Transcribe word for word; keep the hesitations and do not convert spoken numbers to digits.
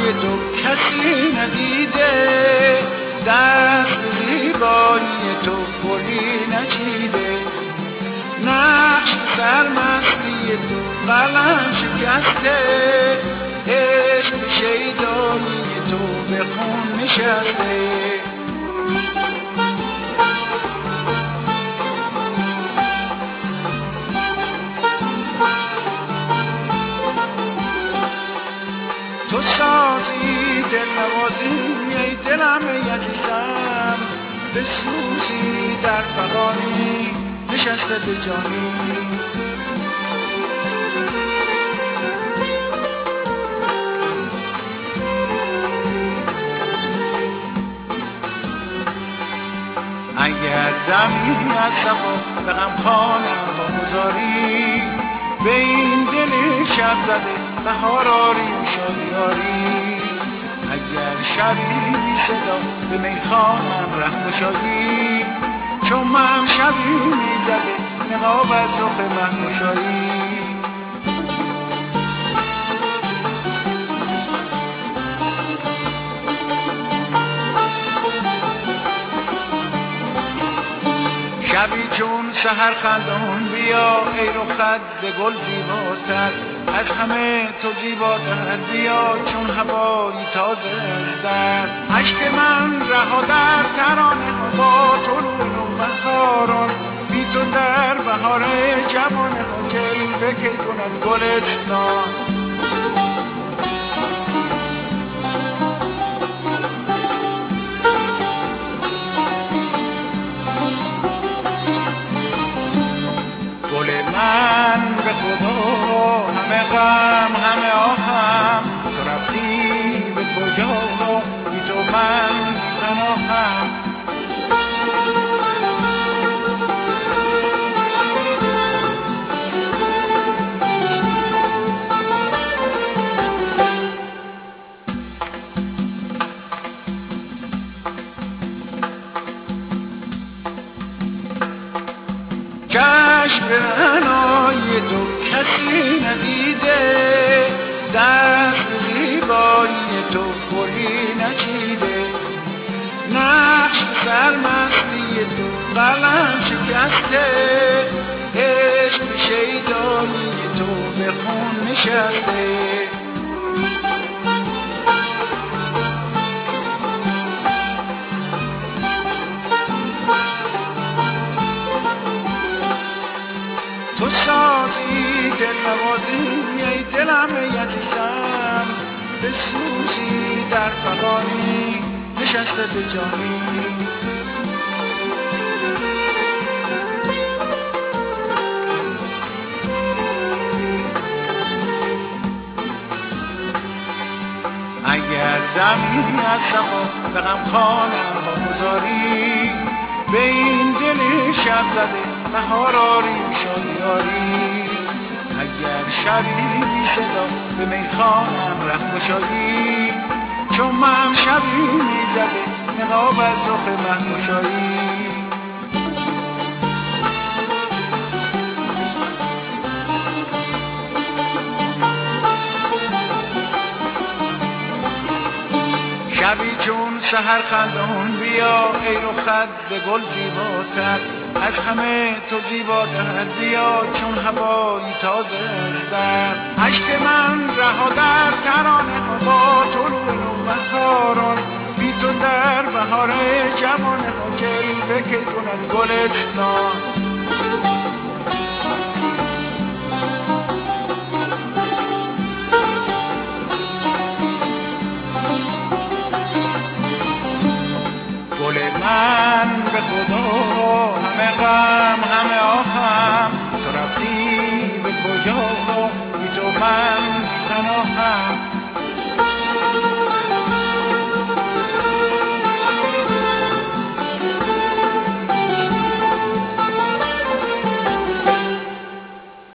رعنای تو کسی ندیده، دست زیبایی تو گلی نچیده، نقش سرمستی تو قلم شکسته، عشق شیدایی تو به خون نشسته. تو سازی دل نوازی ای دلم ای عزیزم، بسوزی در فغانی نشسته به جانی. اگر دمی از صفا به غمخانم بگذاری، به این دل شب زده بهار آری و شادی آری. اگر شبی بی صدا به میخانم ره گشایی، چون من شبی می زده نقاب از رخ من گشایی. شبی چون سحر خندان بیا ای رخت به گل زیباتر، از همه تو زیباتر بیا چون هوایی تازه در. عشق من رها در ترانه ها با طلوع نوبهاران، بی تو در بهار جوانه ها کی به کی کند گلستان. من به خدا همه غم همه آهم، تو رفتی به کجا بی تو من پناهم. چشم رعنای تو کسی ندیده، دست زیبایی تو گلی نچیده، نقش سرمستی تو قلم شکسته، عشق شیدایی تو به خون نشسته. تو سازی دل نوازی ای دلم ای عزیزم، بسوزی در فغانی نشسته به جانی. اگر دمی از صفا به غمخانم بگذاری، به این دل شب زده بهار آری و شادی آری. اگر شبی بی صدا به میخانم ره گشایی، چون من شبی می زده نقاب از رخ من گشایی. شبی چون سحر خندان بیا ای رخت به گل زیباتر، از همه تو زیباتر بیا چون هوایی تازه در. عشق من رها در ترانه ها با طلوع نوبهاران، بی تو در بهار جوانه ها کی به کی کند گلستان. من به خدا همه غم همه آهم،